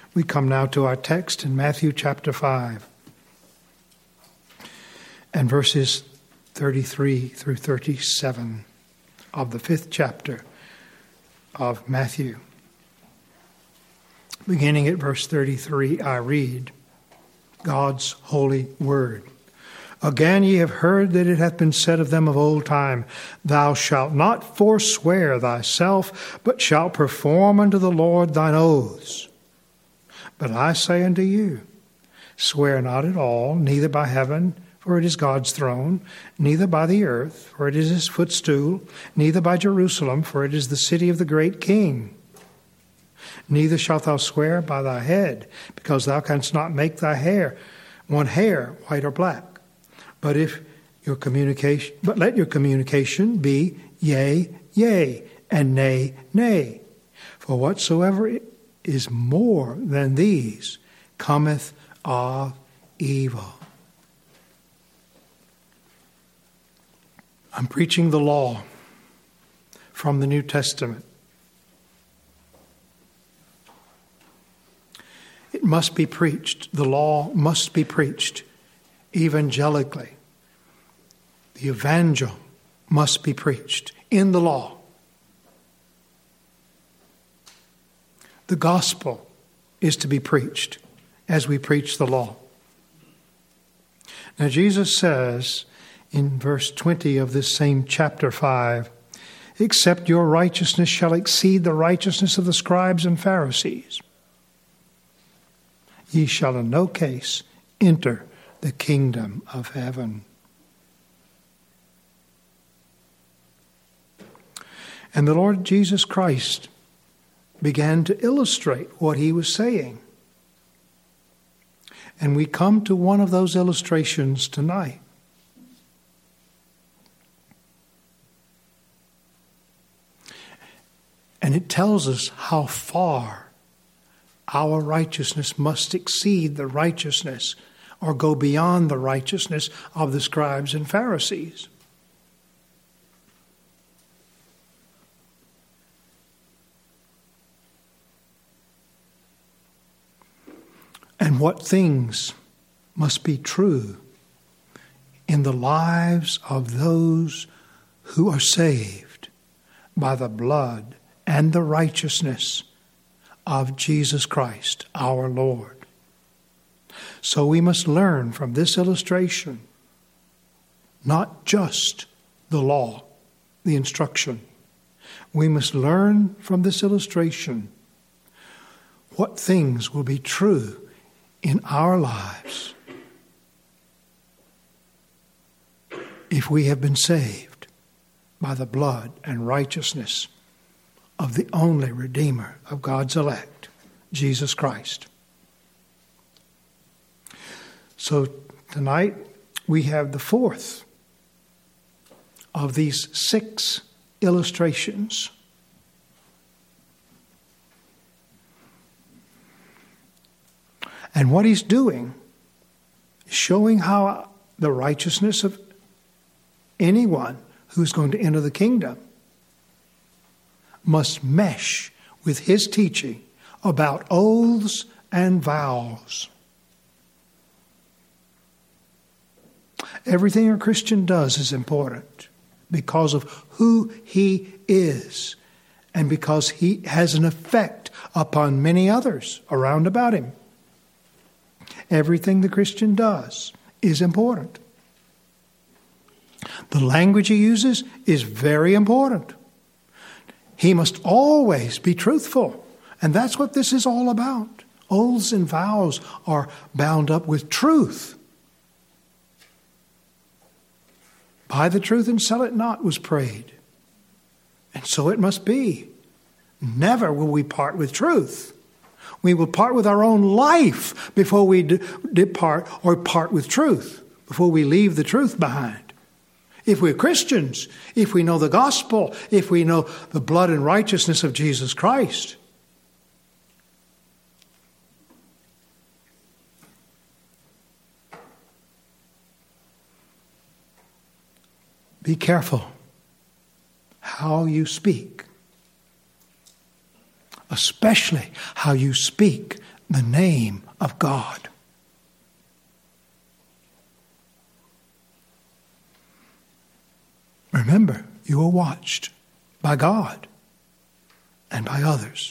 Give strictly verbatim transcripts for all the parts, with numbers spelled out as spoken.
We come now to our text in Matthew chapter five and verses thirty-three through thirty-seven of the fifth chapter of Matthew. Beginning at verse thirty-three, I read God's holy word. Again, ye have heard that it hath been said of them of old time, Thou shalt not forswear thyself, but shalt perform unto the Lord thine oaths. But I say unto you, swear not at all, neither by heaven, for it is God's throne, neither by the earth, for it is his footstool, neither by Jerusalem, for it is the city of the great King. Neither shalt thou swear by thy head, because thou canst not make thy hair one hair white or black. But if your communication, but let your communication be yea, yea, and nay, nay. For whatsoever is more than these cometh of evil. I'm preaching the law from the New Testament. It must be preached. The law must be preached evangelically. The evangel must be preached in the law. The gospel is to be preached as we preach the law. Now Jesus says in verse twenty of this same chapter five, except your righteousness shall exceed the righteousness of the scribes and Pharisees, ye shall in no case enter the kingdom of heaven. And the Lord Jesus Christ began to illustrate what he was saying. And we come to one of those illustrations tonight. And it tells us how far our righteousness must exceed the righteousness or go beyond the righteousness of the scribes and Pharisees. And what things must be true in the lives of those who are saved by the blood and the righteousness of Jesus Christ, our Lord. So we must learn from this illustration not just the law, the instruction. We must learn from this illustration what things will be true in our lives if we have been saved by the blood and righteousness of the only Redeemer of God's elect, Jesus Christ. So tonight we have the fourth of these six illustrations. And what he's doing is showing how the righteousness of anyone who's going to enter the kingdom must mesh with his teaching about oaths and vows. Everything a Christian does is important because of who he is and because he has an effect upon many others around about him. Everything the Christian does is important. The language he uses is very important. He must always be truthful. And that's what this is all about. Oaths and vows are bound up with truth. Buy the truth and sell it not was prayed. And so it must be. Never will we part with truth. We will part with our own life before we depart or part with truth, before we leave the truth behind. If we're Christians, if we know the gospel, if we know the blood and righteousness of Jesus Christ. Be careful how you speak, especially how you speak the name of God. Remember, you are watched by God and by others.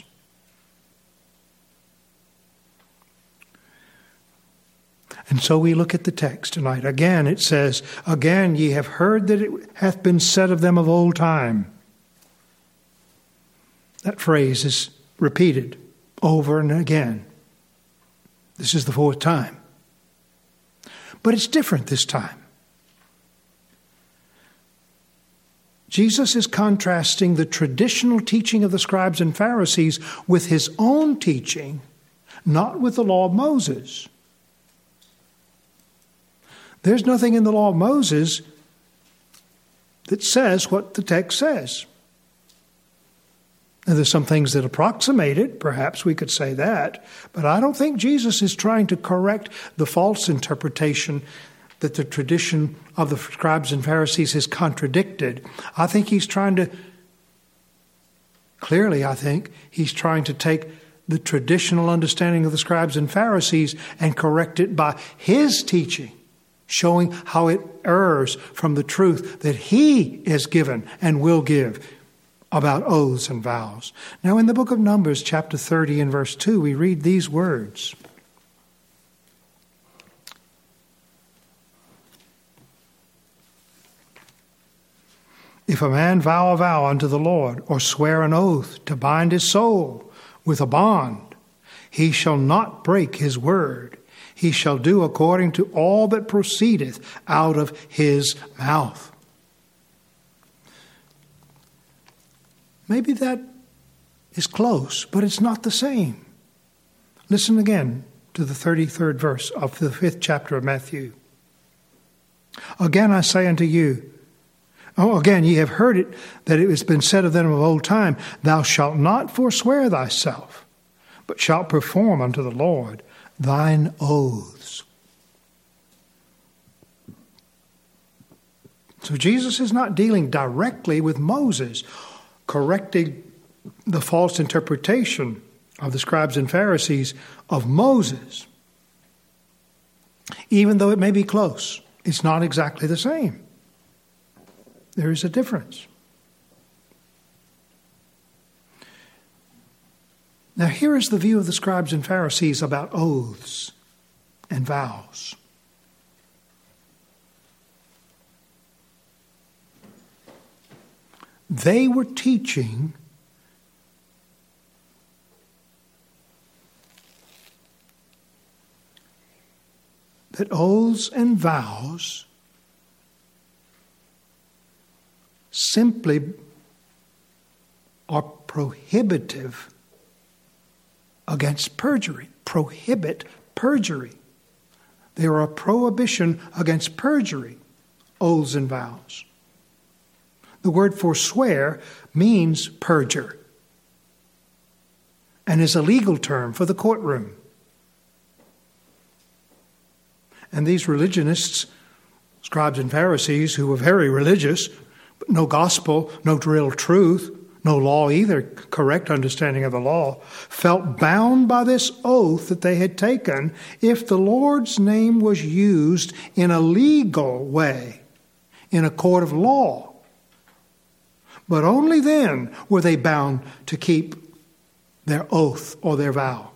And so we look at the text tonight. Again, it says, again, ye have heard that it hath been said of them of old time. That phrase is repeated over and again. This is the fourth time. But it's different this time. Jesus is contrasting the traditional teaching of the scribes and Pharisees with his own teaching, not with the law of Moses. There's nothing in the law of Moses that says what the text says. Now, there's some things that approximate it. Perhaps we could say that. But I don't think Jesus is trying to correct the false interpretation that the tradition of the scribes and Pharisees has contradicted. I think he's trying to, clearly I think, he's trying to take the traditional understanding of the scribes and Pharisees and correct it by his teaching, showing how it errs from the truth that he has given and will give about oaths and vows. Now, in the book of Numbers, chapter thirty and verse two, we read these words. If a man vow a vow unto the Lord, or swear an oath to bind his soul with a bond, he shall not break his word. He shall do according to all that proceedeth out of his mouth. Maybe that is close, but it's not the same. Listen again to the thirty-third verse of the fifth chapter of Matthew. Again I say unto you, oh, again ye have heard it, that it has been said of them of old time, thou shalt not forswear thyself, but shalt perform unto the Lord thine oaths. So Jesus is not dealing directly with Moses, correcting the false interpretation of the scribes and Pharisees of Moses. Even though it may be close, it's not exactly the same. There is a difference. Now, here is the view of the scribes and Pharisees about oaths and vows. They were teaching that oaths and vows simply are prohibitive against perjury. Prohibit perjury. They are a prohibition against perjury, oaths and vows. The word forswear means perjure and is a legal term for the courtroom. And these religionists, scribes and Pharisees, who were very religious, but no gospel, no real truth, no law either, correct understanding of the law, felt bound by this oath that they had taken if the Lord's name was used in a legal way, in a court of law. But only then were they bound to keep their oath or their vow.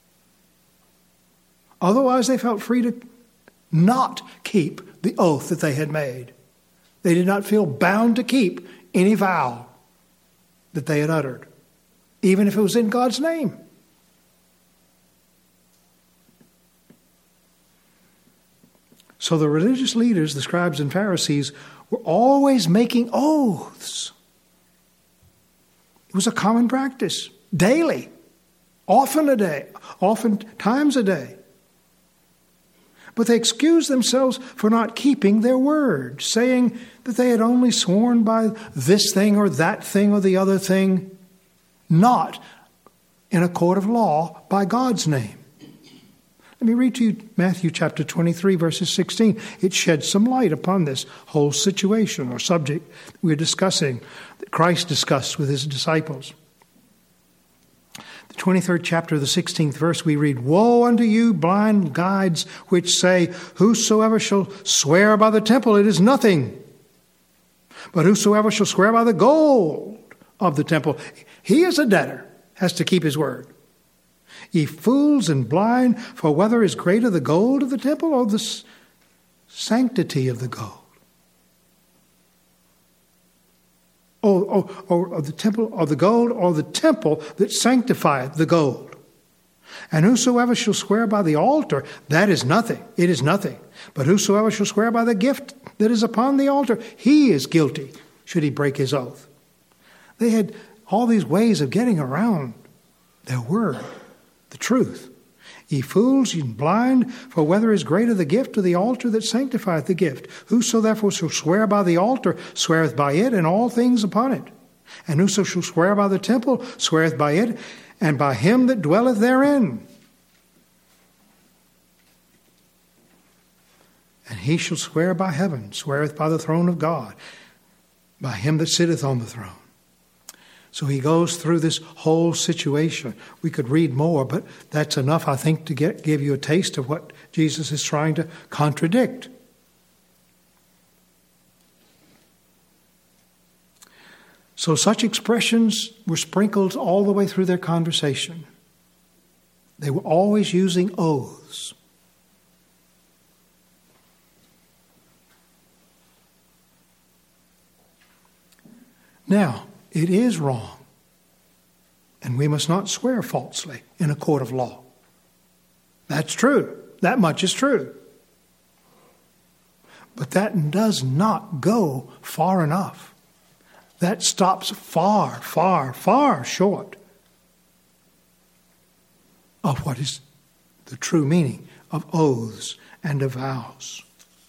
Otherwise, they felt free to not keep the oath that they had made. They did not feel bound to keep any vow that they had uttered, even if it was in God's name. So the religious leaders, the scribes and Pharisees, were always making oaths. It was a common practice, daily, often a day, often times a day. But they excused themselves for not keeping their word, saying that they had only sworn by this thing or that thing or the other thing, not in a court of law by God's name. Let me read to you Matthew chapter twenty-three, verses sixteen. It sheds some light upon this whole situation or subject we're discussing, that Christ discussed with his disciples. The twenty-third chapter of the sixteenth verse we read, "Woe unto you, blind guides, which say, Whosoever shall swear by the temple, it is nothing. But whosoever shall swear by the gold of the temple, he is a debtor, has to keep his word. Ye fools and blind, for whether is greater the gold of the temple or the sanctity of the gold? Or, or, or, or the temple, or the gold, or the temple that sanctifieth the gold. And whosoever shall swear by the altar, that is nothing. It is nothing. But whosoever shall swear by the gift that is upon the altar, he is guilty, should he break his oath." They had all these ways of getting around their word, the truth. "Ye fools, ye blind, for whether is greater the gift or the altar that sanctifieth the gift? Whoso therefore shall swear by the altar sweareth by it and all things upon it. And whoso shall swear by the temple sweareth by it and by him that dwelleth therein. And he shall swear by heaven, sweareth by the throne of God, by him that sitteth on the throne." So he goes through this whole situation. We could read more, but that's enough, I think, to get, give you a taste of what Jesus is trying to contradict. So such expressions were sprinkled all the way through their conversation. They were always using oaths. Now, it is wrong, and we must not swear falsely in a court of law. That's true. That much is true. But that does not go far enough. That stops far, far, far short of what is the true meaning of oaths and of vows.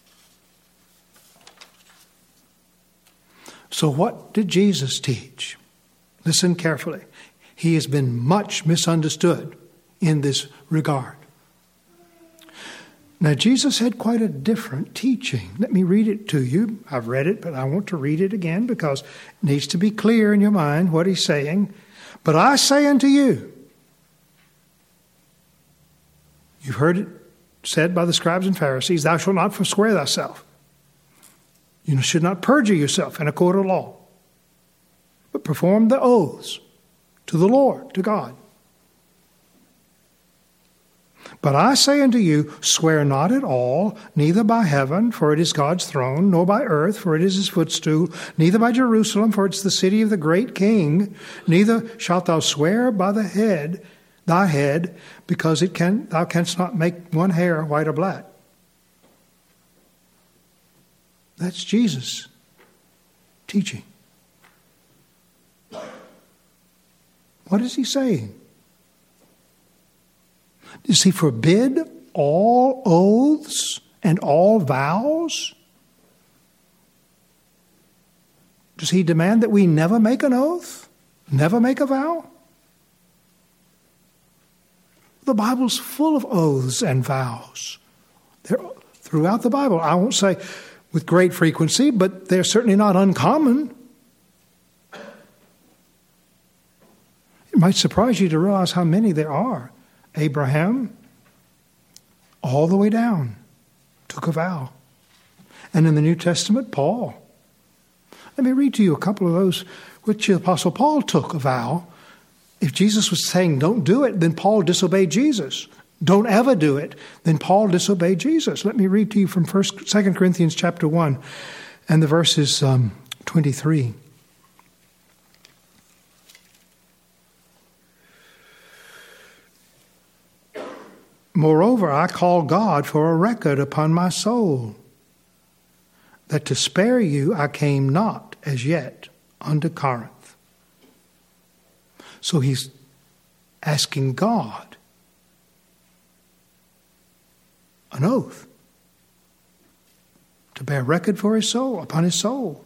So what did Jesus teach? Listen carefully. He has been much misunderstood in this regard. Now, Jesus had quite a different teaching. Let me read it to you. I've read it, but I want to read it again because it needs to be clear in your mind what he's saying. "But I say unto you," you've heard it said by the scribes and Pharisees, "Thou shalt not forswear thyself. You should not perjure yourself in a court of law, but perform the oaths to the Lord, to God. But I say unto you, swear not at all, neither by heaven, for it is God's throne, nor by earth, for it is his footstool, neither by Jerusalem, for it is the city of the great King. Neither shalt thou swear by the head, thy head, because it can thou canst not make one hair white or black." That's Jesus' teaching. What is he saying? Does he forbid all oaths and all vows? Does he demand that we never make an oath? Never make a vow? The Bible's full of oaths and vows. They're throughout the Bible. I won't say with great frequency, but they're certainly not uncommon. It might surprise you to realize how many there are. Abraham, all the way down, took a vow. And in the New Testament, Paul. Let me read to you a couple of those which the Apostle Paul took a vow. If Jesus was saying don't do it, then Paul disobeyed Jesus. Don't ever do it, then Paul disobeyed Jesus. Let me read to you from First, Second Corinthians chapter one, and the verses um, twenty-three. "Moreover, I call God for a record upon my soul, that to spare you I came not as yet unto Corinth." So he's asking God an oath to bear record for his soul, upon his soul.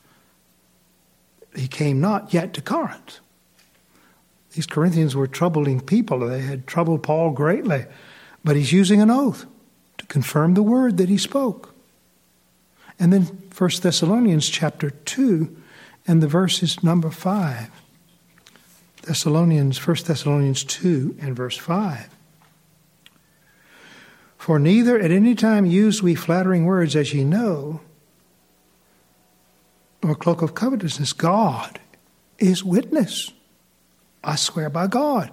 He came not yet to Corinth. These Corinthians were troubling people. They had troubled Paul greatly. But he's using an oath to confirm the word that he spoke. And then First Thessalonians chapter two and the verses number five. Thessalonians, First Thessalonians two and verse five. For neither at any time use we flattering words, as ye know, nor cloak of covetousness. God is witness. I swear by God,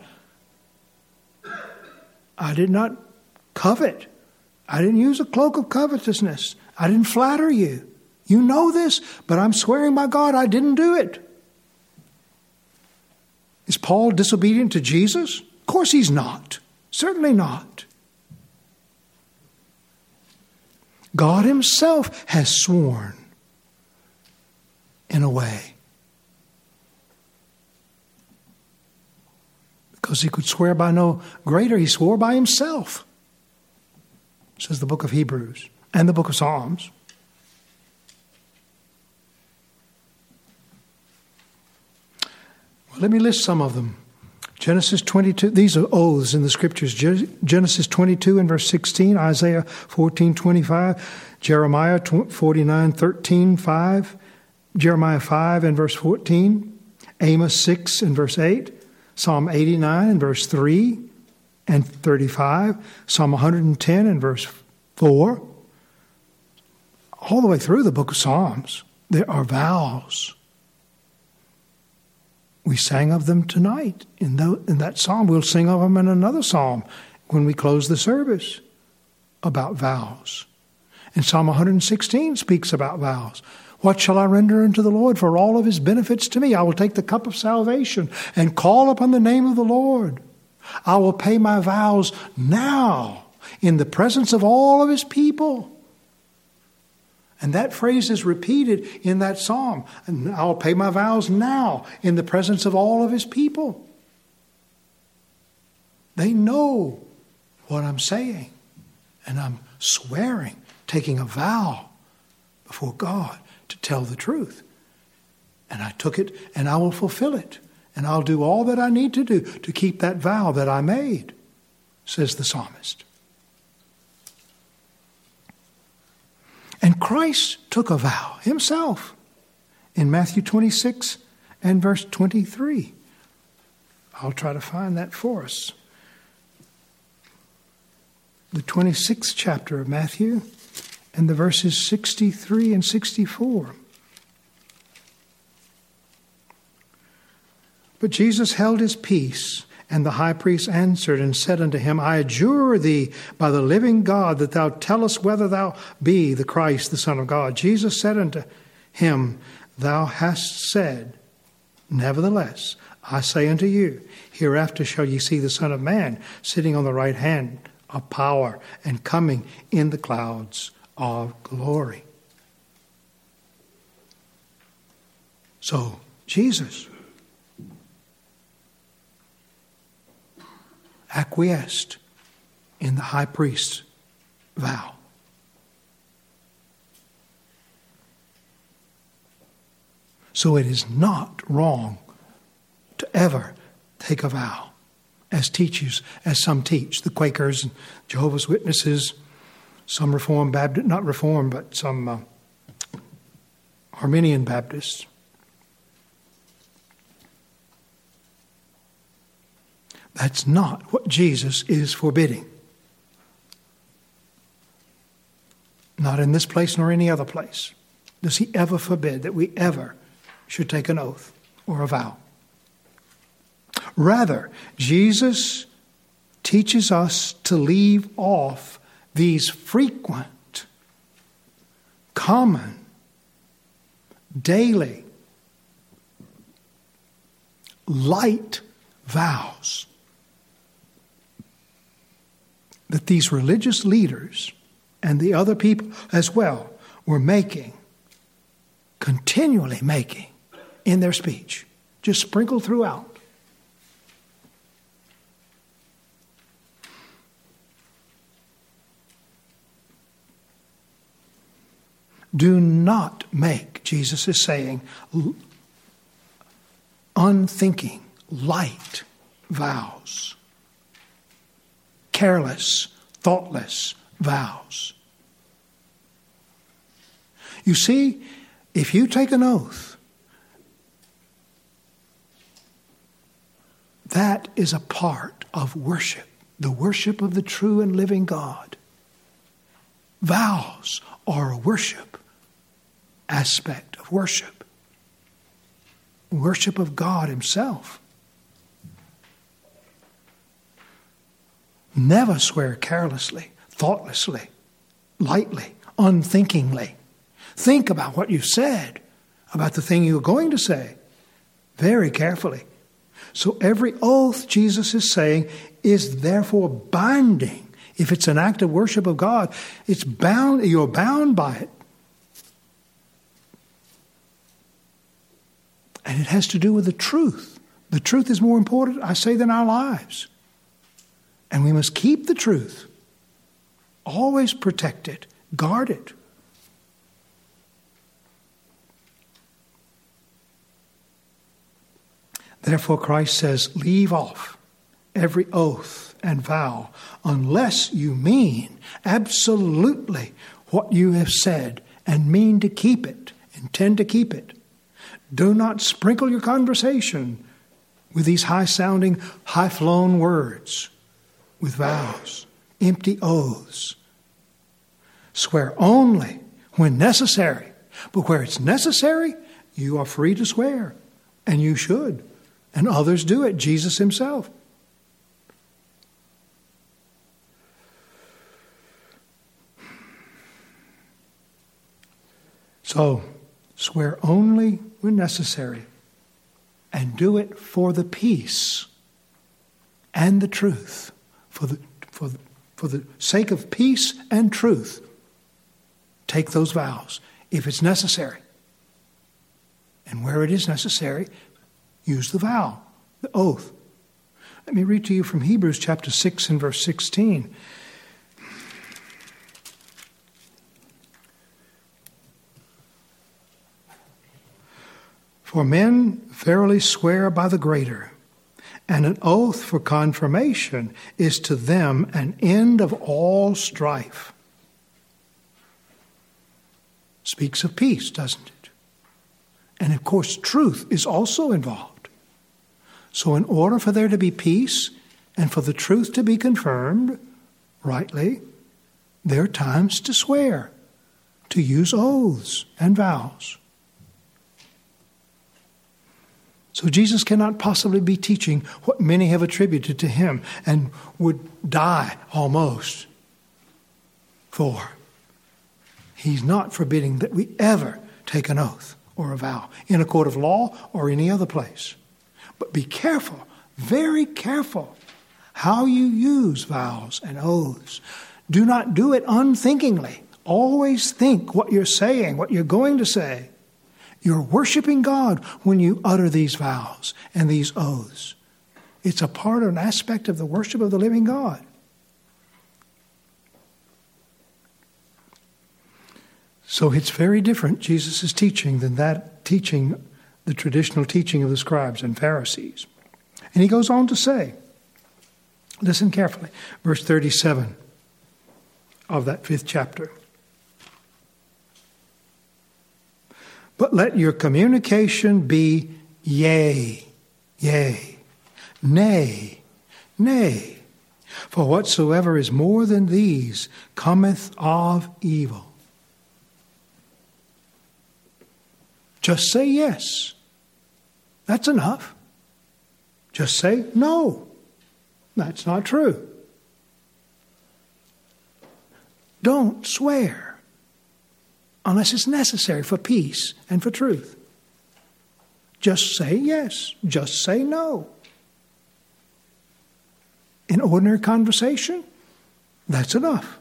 I did not covet. I didn't use a cloak of covetousness. I didn't flatter you. You know this, but I'm swearing by God I didn't do it. Is Paul disobedient to Jesus? Of course he's not. Certainly not. God himself has sworn in a way. Because he could swear by no greater, he swore by himself, says the book of Hebrews and the book of Psalms. Well, let me list some of them. Genesis twenty-two, these are oaths in the scriptures. Genesis twenty-two and verse sixteen, Isaiah fourteen twenty-five, Jeremiah forty-nine thirteen, five, Jeremiah five and verse fourteen, Amos six and verse eight, Psalm eighty-nine and verse three and thirty-five, Psalm one hundred ten and verse four. All the way through the book of Psalms, there are vows. We sang of them tonight in, the, in that psalm. We'll sing of them in another psalm when we close the service about vows. And Psalm one hundred sixteen speaks about vows. What shall I render unto the Lord for all of his benefits to me? I will take the cup of salvation and call upon the name of the Lord. I will pay my vows now in the presence of all of his people. And that phrase is repeated in that psalm. And I'll pay my vows now in the presence of all of his people. They know what I'm saying. And I'm swearing, taking a vow before God to tell the truth. And I took it and I will fulfill it. And I'll do all that I need to do to keep that vow that I made, says the psalmist. And Christ took a vow himself in Matthew twenty-six and verse twenty-three. I'll try to find that for us. The twenty-sixth chapter of Matthew and the verses sixty-three and sixty-four. But Jesus held his peace, and the high priest answered and said unto him, I adjure thee by the living God that thou tellest whether thou be the Christ, the Son of God. Jesus said unto him, Thou hast said, nevertheless, I say unto you, hereafter shall ye see the Son of Man sitting on the right hand of power and coming in the clouds of glory. So, Jesus acquiesced in the high priest's vow. So it is not wrong to ever take a vow, as teachers, as some teach, the Quakers and Jehovah's Witnesses, some Reformed Baptist, not Reformed, but some uh, Arminian Baptists. That's not what Jesus is forbidding. Not in this place nor any other place does he ever forbid that we ever should take an oath or a vow. Rather, Jesus teaches us to leave off these frequent, common, daily, light vows that these religious leaders and the other people as well were making, continually making in their speech, just sprinkled throughout. Do not make, Jesus is saying, unthinking, light vows. Careless, thoughtless vows. You see, if you take an oath That is a part of worship, the worship of the true and living God. Vows are a worship aspect of worship. Worship of God himself. Never swear carelessly, thoughtlessly, lightly, unthinkingly. Think about what you've said, about the thing you're going to say, very carefully. So every oath, Jesus is saying, is therefore binding. If it's an act of worship of God, it's bound, you're bound by it. And it has to do with the truth. The truth is more important, I say, than our lives. And we must keep the truth. Always protect it. Guard it. Therefore, Christ says, leave off every oath and vow unless you mean absolutely what you have said and mean to keep it, intend to keep it. Do not sprinkle your conversation with these high-sounding, high-flown words, with vows, empty oaths. Swear only when necessary. But where it's necessary, you are free to swear. And you should. And others do it. Jesus himself. So, swear only when necessary. And do it for the peace and the truth. For the, for the, for the sake of peace and truth. Take those vows if it's necessary. And where it is necessary, use the vow, the oath. Let me read to you from Hebrews chapter six and verse sixteen. For men verily swear by the greater, and an oath for confirmation is to them an end of all strife. Speaks of peace, doesn't it? And of course, truth is also involved. So in order for there to be peace and for the truth to be confirmed rightly, there are times to swear, to use oaths and vows. So Jesus cannot possibly be teaching what many have attributed to him and would die almost for. He's not forbidding that we ever take an oath or a vow in a court of law or any other place. But be careful, very careful, how you use vows and oaths. Do not do it unthinkingly. Always think what you're saying, what you're going to say. You're worshiping God when you utter these vows and these oaths. It's a part or an aspect of the worship of the living God. So it's very different, Jesus' teaching, than that teaching, the traditional teaching of the scribes and Pharisees. And he goes on to say, listen carefully, verse thirty-seven of that fifth chapter. But let your communication be yea, yea, nay, nay. For whatsoever is more than these cometh of evil. Just say yes. That's enough. Just say no. That's not true. Don't swear unless it's necessary for peace and for truth. Just say yes. Just say no. In ordinary conversation, that's enough.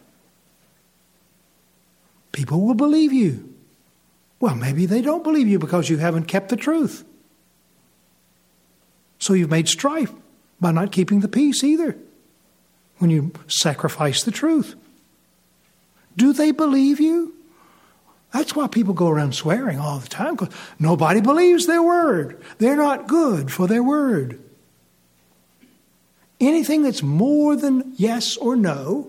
People will believe you. Well, maybe they don't believe you because you haven't kept the truth. So you've made strife by not keeping the peace either when you sacrifice the truth. Do they believe you? That's why people go around swearing all the time, because nobody believes their word. They're not good for their word. Anything that's more than yes or no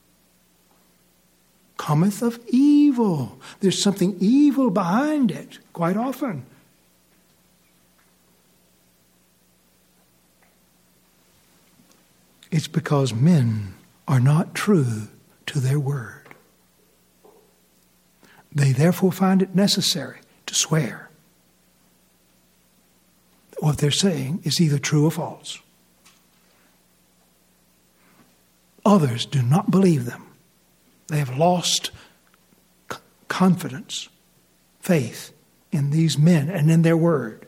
cometh of evil. There's something evil behind it quite often. It's because men are not true to their word. They therefore find it necessary to swear. What they're saying is either true or false. Others do not believe them. They have lost c- confidence, faith in these men and in their word.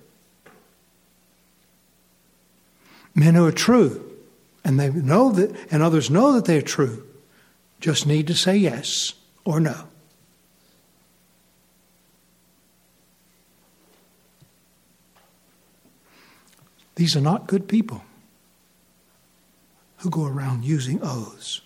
Men who are true, and they know that, and others know that they're true, just need to say yes or no. These are not good people who go around using oaths.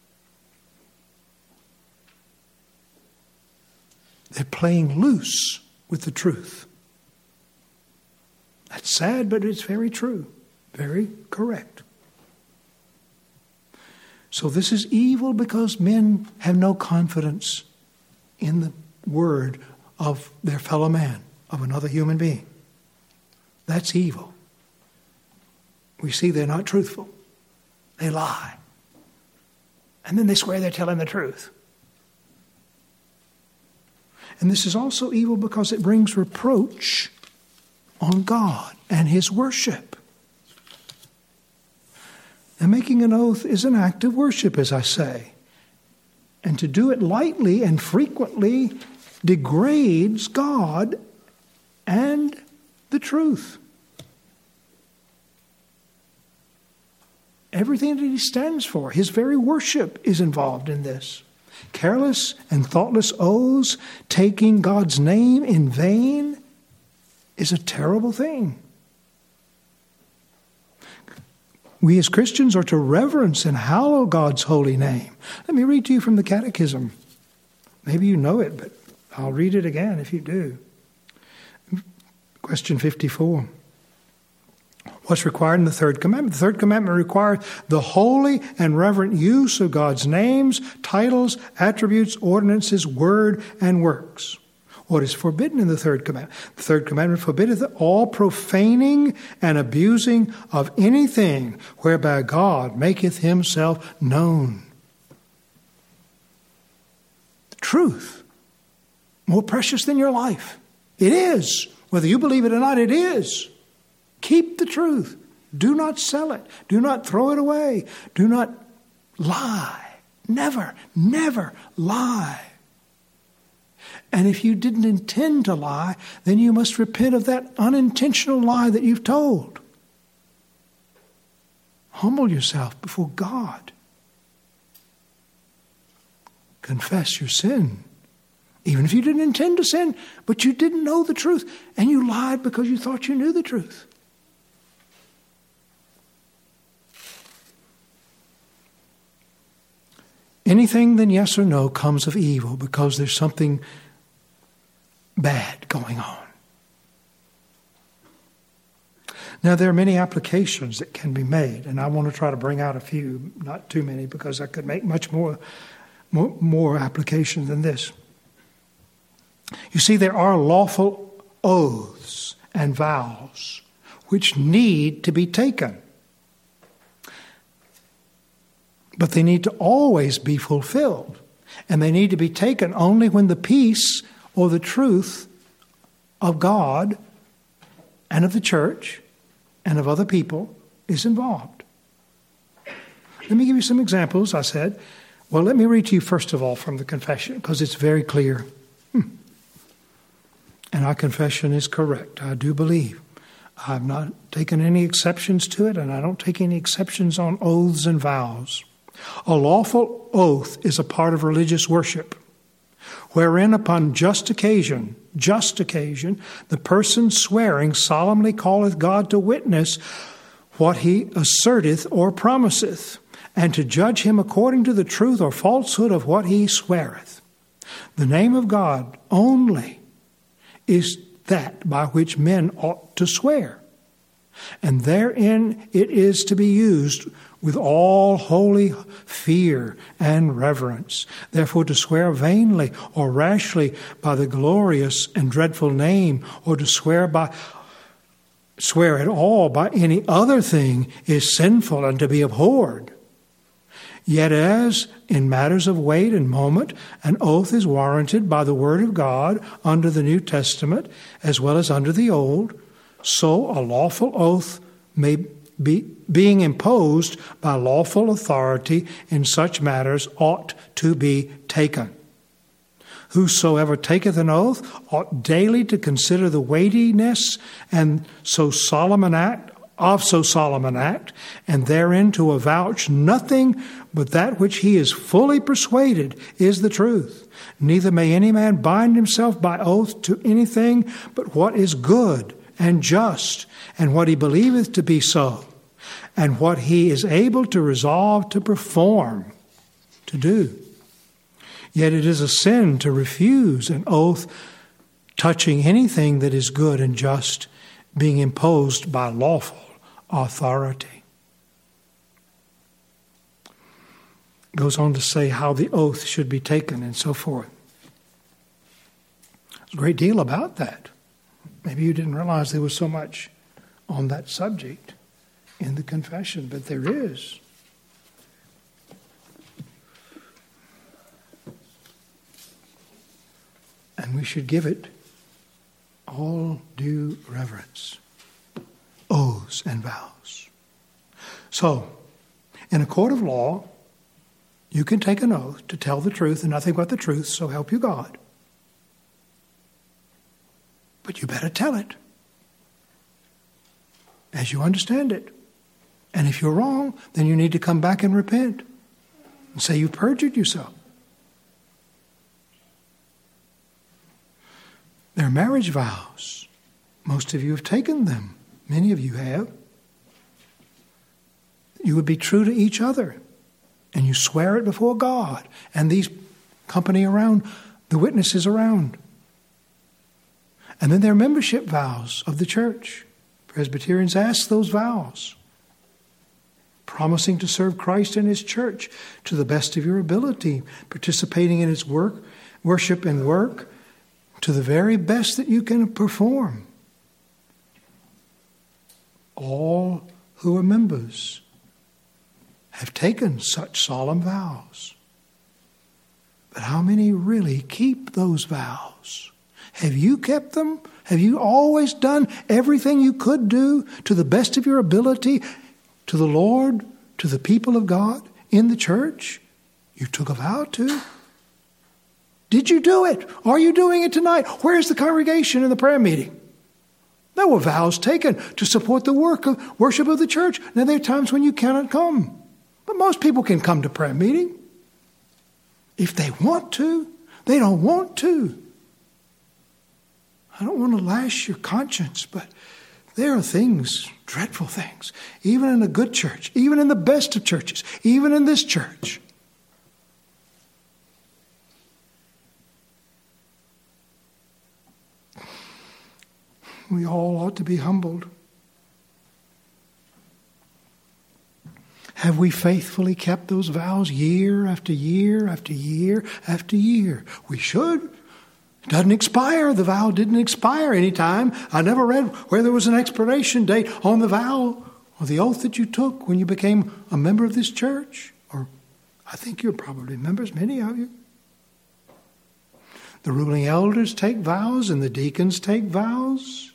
They're playing loose with the truth. That's sad, but it's very true, very correct. So this is evil because men have no confidence in the word of their fellow man, of another human being. That's evil. We see they're not truthful. They lie. And then they swear they're telling the truth. And this is also evil because it brings reproach on God and His worship. And making an oath is an act of worship, as I say. And to do it lightly and frequently degrades God and the truth. Everything that He stands for, His very worship is involved in this. Careless and thoughtless oaths, taking God's name in vain, is a terrible thing. We as Christians are to reverence and hallow God's holy name. Let me read to you from the Catechism. Maybe you know it, but I'll read it again if you do. Question fifty-four. What's required in the third commandment? The third commandment requires the holy and reverent use of God's names, titles, attributes, ordinances, word, and works. What is forbidden in the third commandment? The third commandment forbiddeth all profaning and abusing of anything whereby God maketh Himself known. The truth, more precious than your life. It is. Whether you believe it or not, it is. Keep the truth. Do not sell it. Do not throw it away. Do not lie. Never, never lie. And if you didn't intend to lie, then you must repent of that unintentional lie that you've told. Humble yourself before God. Confess your sin. Even if you didn't intend to sin, but you didn't know the truth, and you lied because you thought you knew the truth. Anything than yes or no comes of evil because there's something bad going on. Now, there are many applications that can be made, and I want to try to bring out a few, not too many, because I could make much more, more, more application than this. You see, there are lawful oaths and vows which need to be taken. But they need to always be fulfilled. And they need to be taken only when the peace or the truth of God and of the church and of other people is involved. Let me give you some examples, I said. Well, let me read to you first of all from the confession, because it's very clear. Hmm. And our confession is correct. I do believe. I've not taken any exceptions to it, and I don't take any exceptions on oaths and vows. A lawful oath is a part of religious worship, wherein upon just occasion, just occasion, the person swearing solemnly calleth God to witness what he asserteth or promiseth, and to judge him according to the truth or falsehood of what he sweareth. The name of God only is that by which men ought to swear, and therein it is to be used with all holy fear and reverence. Therefore, to swear vainly or rashly by the glorious and dreadful name, or to swear by swear at all by any other thing, is sinful and to be abhorred. Yet as in matters of weight and moment, an oath is warranted by the word of God under the New Testament as well as under the Old, so a lawful oath may be being imposed by lawful authority in such matters ought to be taken. Whosoever taketh an oath ought daily to consider the weightiness and so solemn an act of so solemn an act, and therein to avouch nothing but that which he is fully persuaded is the truth. Neither may any man bind himself by oath to anything but what is good and just, and what he believeth to be so, and what he is able to resolve to perform, to do. Yet it is a sin to refuse an oath touching anything that is good and just, being imposed by lawful authority. Goes on to say how the oath should be taken and so forth. There's a great deal about that. Maybe you didn't realize there was so much on that subject in the confession, but there is. And we should give it all due reverence. Oaths and vows. So, in a court of law, you can take an oath to tell the truth and nothing but the truth, so help you God. But you better tell it as you understand it. And if you're wrong, then you need to come back and repent and say you perjured yourself. There are marriage vows. Most of you have taken them. Many of you have. You would be true to each other. And you swear it before God and these company around, the witnesses around. And then there are membership vows of the church. Presbyterians ask those vows. Promising to serve Christ and His church to the best of your ability. Participating in His work, worship and work to the very best that you can perform. All who are members have taken such solemn vows. But how many really keep those vows? Have you kept them? Have you always done everything you could do to the best of your ability to the Lord, to the people of God in the church? You took a vow to. Did you do it? Are you doing it tonight? Where's the congregation in the prayer meeting? There were vows taken to support the work of worship of the church. Now there are times when you cannot come. But most people can come to prayer meeting. If they want to. They don't want to. I don't want to lash your conscience, but there are things, dreadful things, even in a good church, even in the best of churches, even in this church. We all ought to be humbled. Have we faithfully kept those vows year after year after year after year? We should. It doesn't expire. The vow didn't expire any time. I never read where there was an expiration date on the vow or the oath that you took when you became a member of this church. Or I think you're probably members, many of you. The ruling elders take vows and the deacons take vows.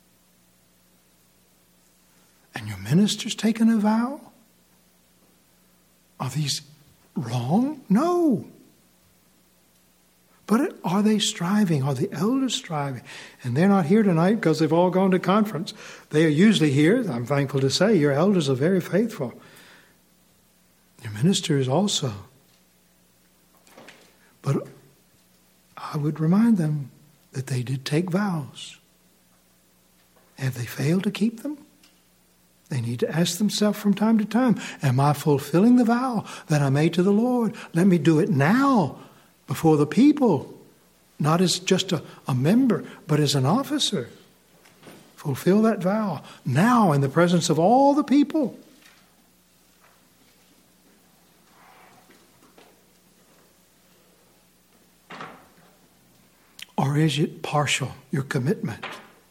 And your minister's taken a vow? Are these wrong? No. But are they striving? Are the elders striving? And they're not here tonight because they've all gone to conference. They are usually here. I'm thankful to say your elders are very faithful. Your ministers also. But I would remind them that they did take vows. Have they failed to keep them? They need to ask themselves from time to time, am I fulfilling the vow that I made to the Lord? Let me do it now before the people, not as just a, a member, but as an officer. Fulfill that vow now in the presence of all the people. Or is it partial, your commitment?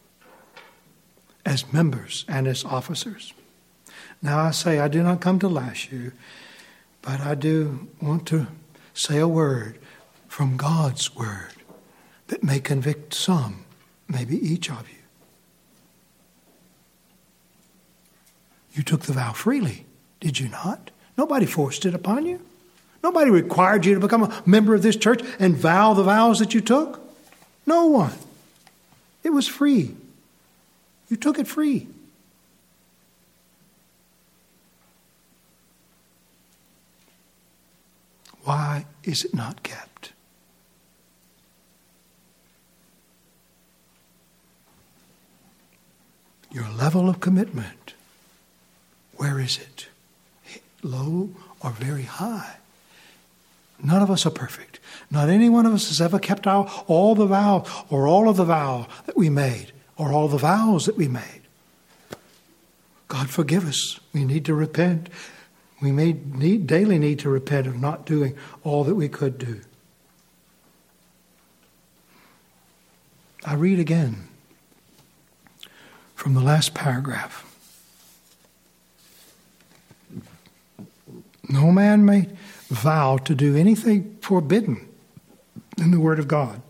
As members and as officers. Now I say, I do not come to lash you, But I do want to say a word from God's word that may convict some, maybe each of you. You took the vow freely, did you not? Nobody forced it upon you. Nobody required you to become a member of this church and vow the vows that you took. No one. It was free. You took it free. Why is it not kept? Your level of commitment, where is it? Low or very high? None of us are perfect. Not any one of us has ever kept our, all the vows or all of the vow that we made or all the vows that we made. God forgive us. We need to repent. We may need, daily need to repent of not doing all that we could do. I read again from the last paragraph. No man may vow to do anything forbidden in the Word of God,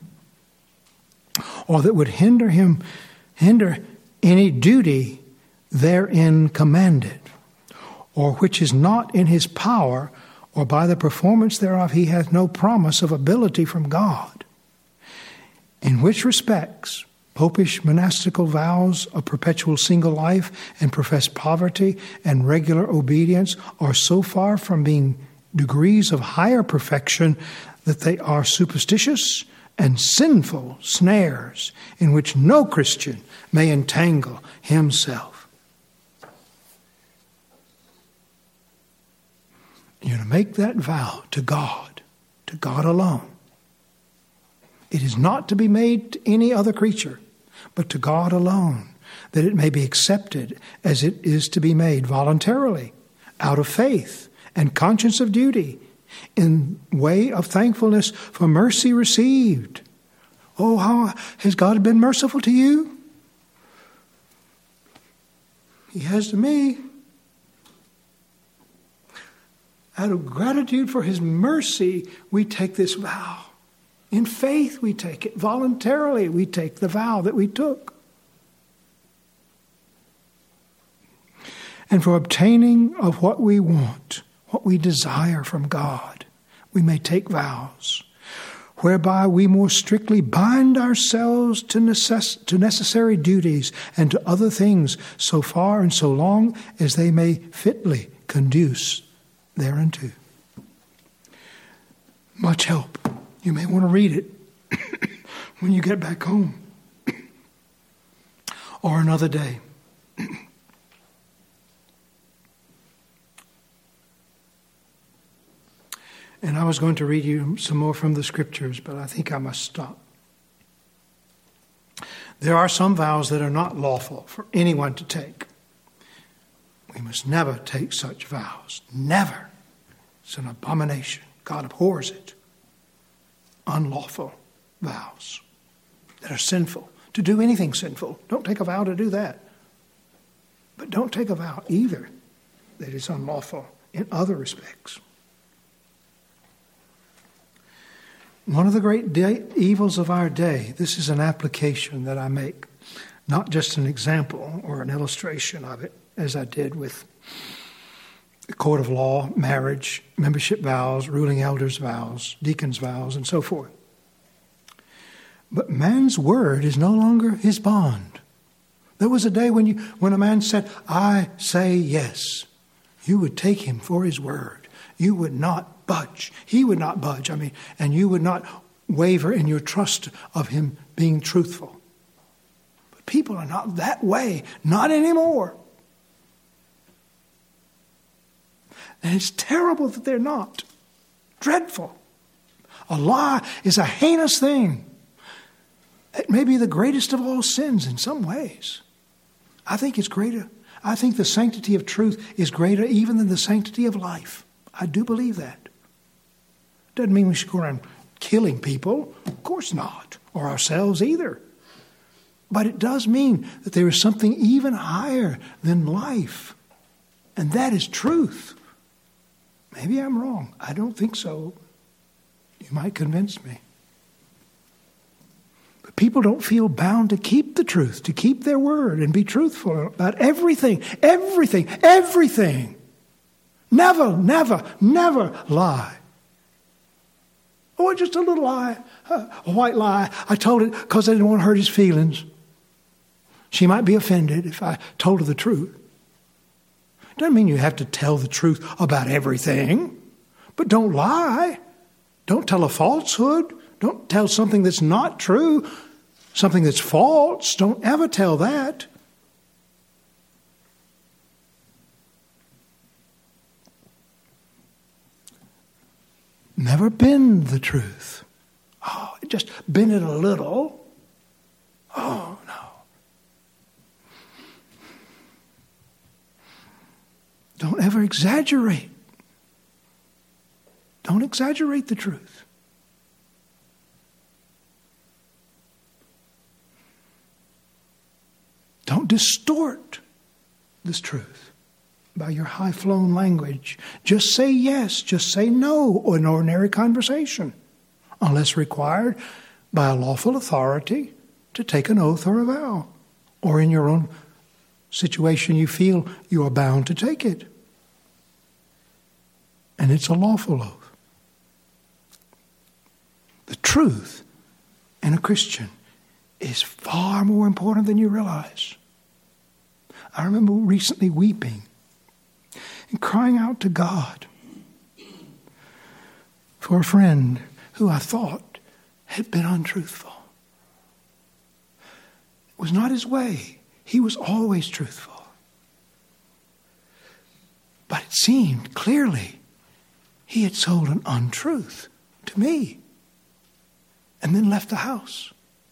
or that would hinder him, hinder any duty therein commanded, or which is not in his power, or by the performance thereof he hath no promise of ability from God. In which respects, popish monastical vows of perpetual single life and professed poverty and regular obedience are so far from being degrees of higher perfection that they are superstitious and sinful snares in which no Christian may entangle himself. You're to make that vow to God, to God alone. It is not to be made to any other creature, but to God alone, that it may be accepted as it is to be made voluntarily, out of faith and conscience of duty, in way of thankfulness for mercy received. Oh, how has God been merciful to you? He has to me. Out of gratitude for his mercy, we take this vow. In faith we take it. Voluntarily we take the vow that we took. And for obtaining of what we want, what we desire from God, we may take vows, whereby we more strictly bind ourselves to, necess- to necessary duties and to other things so far and so long as they may fitly conduce thereunto. Much help. You may want to read it when you get back home or another day. And I was going to read you some more from the scriptures, but I think I must stop. There are some vows that are not lawful for anyone to take. We must never take such vows. Never. It's an abomination. God abhors it. Unlawful vows that are sinful. To do anything sinful. Don't take a vow to do that. But don't take a vow either that is unlawful in other respects. One of the great day, evils of our day, this is an application that I make, not just an example or an illustration of it, as I did with the court of law, marriage, membership vows, ruling elders' vows, deacons' vows, and so forth. But man's word is no longer his bond. There was a day when you, when a man said, I say yes, you would take him for his word. You would not budge. He would not budge, I mean, and you would not waver in your trust of him being truthful. But people are not that way, not anymore. And it's terrible that they're not. Dreadful. A lie is a heinous thing. It may be the greatest of all sins in some ways. I think it's greater. I think the sanctity of truth is greater even than the sanctity of life. I do believe that. Doesn't mean we should go around killing people. Of course not. Or ourselves either. But it does mean that there is something even higher than life. And that is truth. Maybe I'm wrong. I don't think so. You might convince me. But people don't feel bound to keep the truth, to keep their word and be truthful about everything, everything, everything. Never, never, never lie. Oh, just a little lie, a white lie. I told it because I didn't want to hurt his feelings. She might be offended if I told her the truth. Doesn't mean you have to tell the truth about everything, but don't lie. Don't tell a falsehood. Don't tell something that's not true, something that's false. Don't ever tell that. Never bend the truth. Oh, just bend it a little. Oh, no. Don't ever exaggerate. Don't exaggerate the truth. Don't distort this truth by your high-flown language. Just say yes, just say no in ordinary conversation, unless required by a lawful authority to take an oath or a vow, or in your own situation you feel you are bound to take it. And it's a lawful oath. The truth in a Christian is far more important than you realize. I remember recently weeping and crying out to God for a friend who I thought had been untruthful. It was not his way. He was always truthful. But it seemed clearly he had sold an untruth to me and then left the house.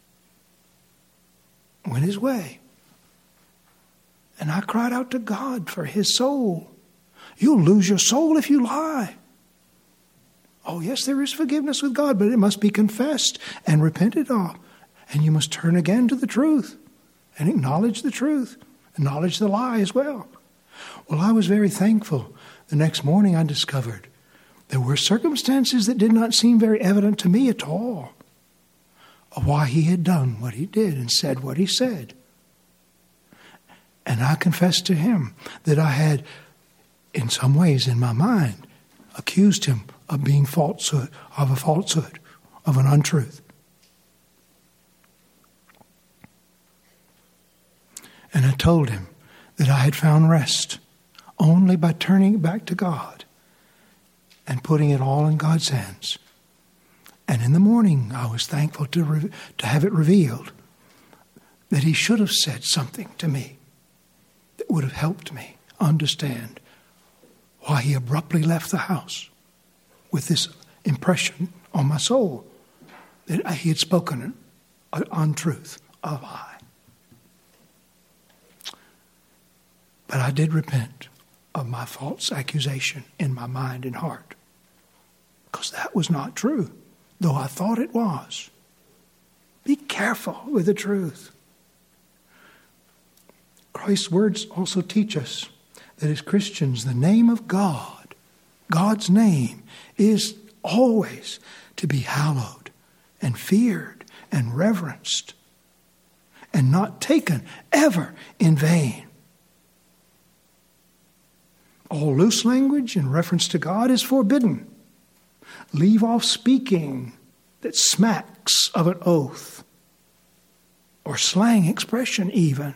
Went his way. And I cried out to God for his soul. You'll lose your soul if you lie. Oh, yes, there is forgiveness with God, but it must be confessed and repented of. And you must turn again to the truth and acknowledge the truth, acknowledge the lie as well. Well, I was very thankful. The next morning I discovered there were circumstances that did not seem very evident to me at all of why he had done what he did and said what he said. And I confessed to him that I had, in some ways in my mind, accused him of being falsehood, of a falsehood, of an untruth. And I told him that I had found rest only by turning it back to God and putting it all in God's hands. And in the morning, I was thankful to re- to have it revealed that he should have said something to me that would have helped me understand why he abruptly left the house with this impression on my soul that he had spoken an untruth, a lie. But I did repent of my false accusation in my mind and heart, because that was not true, though I thought it was. Be careful with the truth. Christ's words also teach us that as Christians, the name of God, God's name, is always to be hallowed and feared and reverenced and not taken ever in vain. All loose language in reference to God is forbidden. Leave off speaking that smacks of an oath or slang expression even.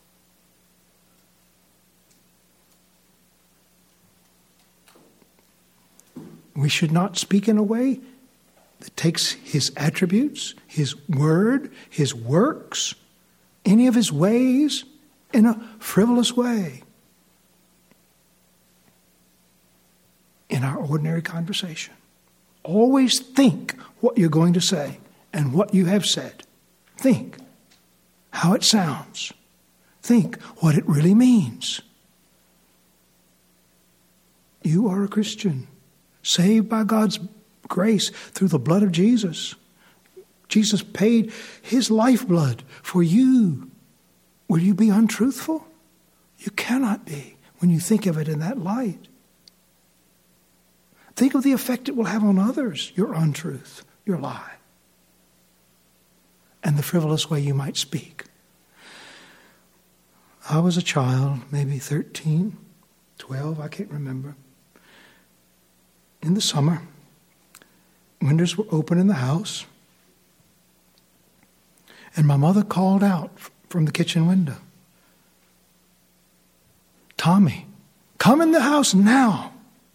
We should not speak in a way that takes his attributes, his word, his works, any of his ways in a frivolous way in our ordinary conversation. Always think what you're going to say and what you have said. Think how it sounds. Think what it really means. You are a Christian, saved by God's grace through the blood of Jesus. Jesus paid his lifeblood for you. Will you be untruthful? You cannot be when you think of it in that light. Think of the effect it will have on others, your untruth, your lie, and the frivolous way you might speak. I was a child, maybe thirteen, twelve, I can't remember. In the summer, windows were open in the house, and my mother called out from the kitchen window, "Tommy, come in the house now."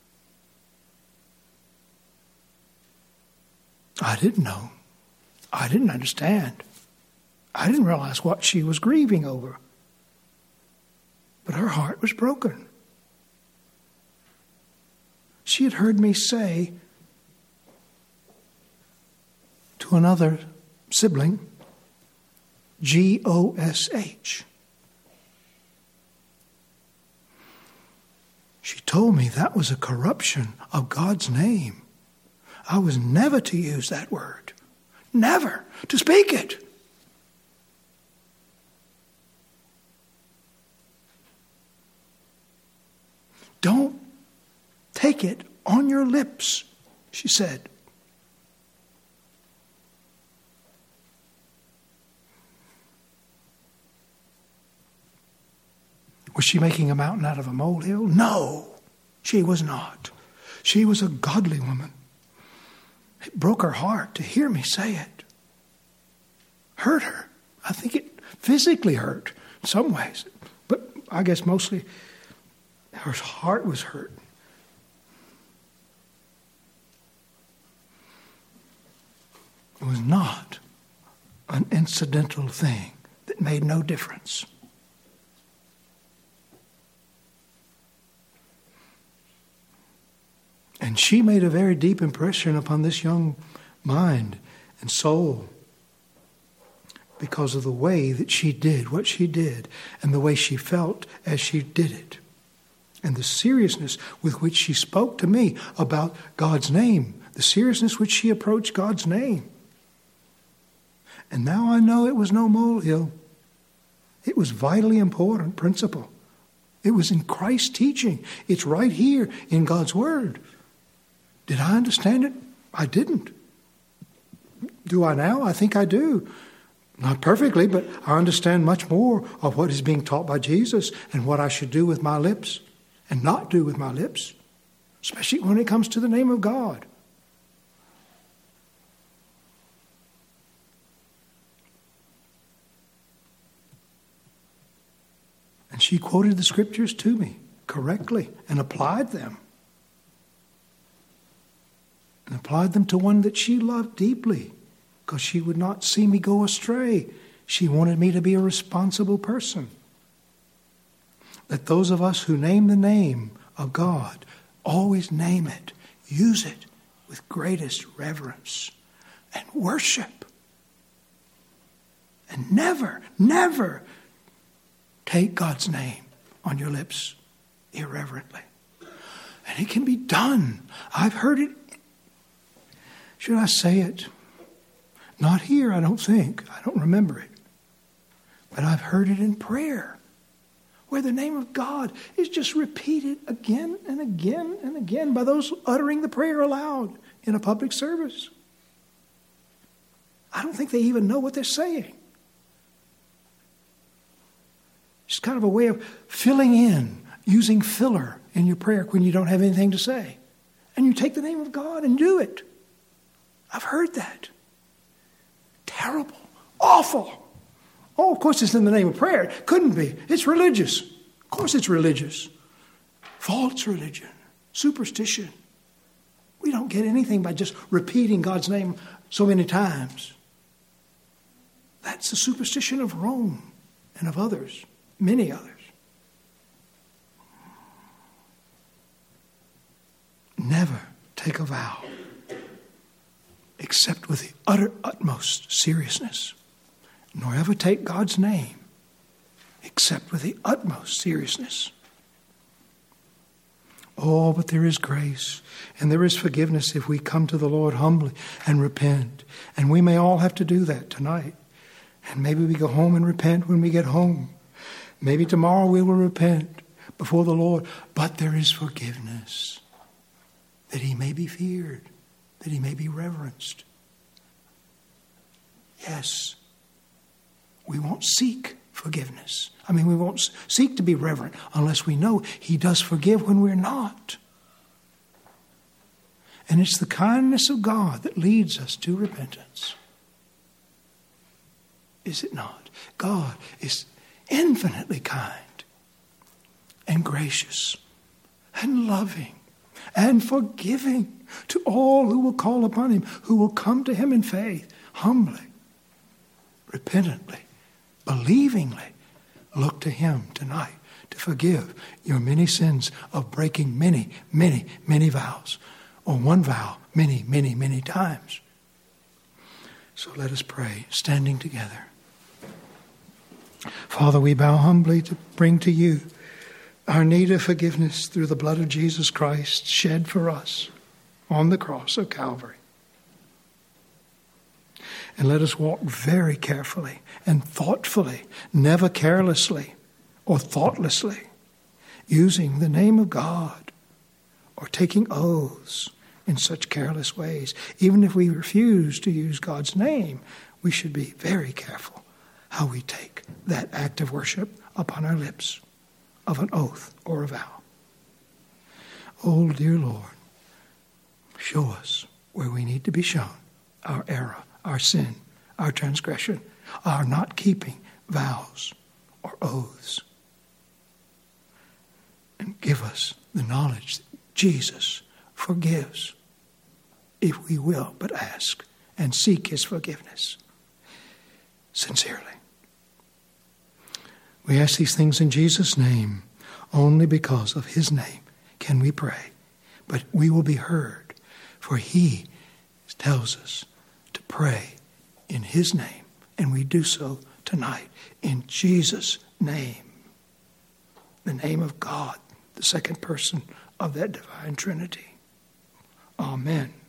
I didn't know. I didn't understand. I didn't realize what she was grieving over. But her heart was broken. She had heard me say to another sibling, G O S H. She told me that was a corruption of God's name. I was never to use that word. Never to speak it. Don't take it on your lips, she said. Was she making a mountain out of a molehill? No, she was not. She was a godly woman. It broke her heart to hear me say it. Hurt her. I think it physically hurt in some ways. But I guess mostly her heart was hurt. It was not an incidental thing that made no difference. And she made a very deep impression upon this young mind and soul because of the way that she did what she did and the way she felt as she did it and the seriousness with which she spoke to me about God's name, the seriousness which she approached God's name. And now I know it was no molehill. It was vitally important principle. It was in Christ's teaching. It's right here in God's Word. Did I understand it? I didn't. Do I now? I think I do. Not perfectly, but I understand much more of what is being taught by Jesus and what I should do with my lips and not do with my lips, especially when it comes to the name of God. And she quoted the scriptures to me correctly and applied them. And applied them to one that she loved deeply because she would not see me go astray. She wanted me to be a responsible person. Let those of us who name the name of God always name it, use it with greatest reverence and worship. And never, never take God's name on your lips irreverently. And it can be done. I've heard it. Should I say it? Not here, I don't think. I don't remember it. But I've heard it in prayer, where the name of God is just repeated again and again and again by those uttering the prayer aloud in a public service. I don't think they even know what they're saying. It's kind of a way of filling in, using filler in your prayer when you don't have anything to say. And you take the name of God and do it. I've heard that. Terrible. Awful. Oh, of course it's in the name of prayer. It couldn't be. It's religious. Of course it's religious. False religion. Superstition. We don't get anything by just repeating God's name so many times. That's the superstition of Rome and of others, many others. Never take a vow except with the utter utmost seriousness, nor ever take God's name except with the utmost seriousness. Oh, but there is grace and there is forgiveness if we come to the Lord humbly and repent. And we may all have to do that tonight. And maybe we go home and repent when we get home. Maybe tomorrow we will repent before the Lord. But there is forgiveness. that he may be feared, that he may be reverenced. Yes, we won't seek forgiveness. I mean, we won't seek to be reverent unless we know he does forgive when we're not. And it's the kindness of God that leads us to repentance. Is it not? God is infinitely kind and gracious and loving and forgiving to all who will call upon him, who will come to him in faith, humbly, repentantly, believingly. Look to him tonight to forgive your many sins of breaking many, many, many vows, or one vow many, many, many times. So let us pray, standing together. Father, we bow humbly to bring to you our need of forgiveness through the blood of Jesus Christ shed for us on the cross of Calvary. And let us walk very carefully and thoughtfully, never carelessly or thoughtlessly, using the name of God or taking oaths in such careless ways. Even if we refuse to use God's name, we should be very careful how we take that act of worship upon our lips of an oath or a vow. Oh, dear Lord, show us where we need to be shown our error, our sin, our transgression, our not keeping vows or oaths. And give us the knowledge that Jesus forgives if we will but ask and seek his forgiveness sincerely. We ask these things in Jesus' name. Only because of his name can we pray. But we will be heard, for he tells us to pray in his name. And we do so tonight in Jesus' name, the name of God, the second person of that divine Trinity. Amen.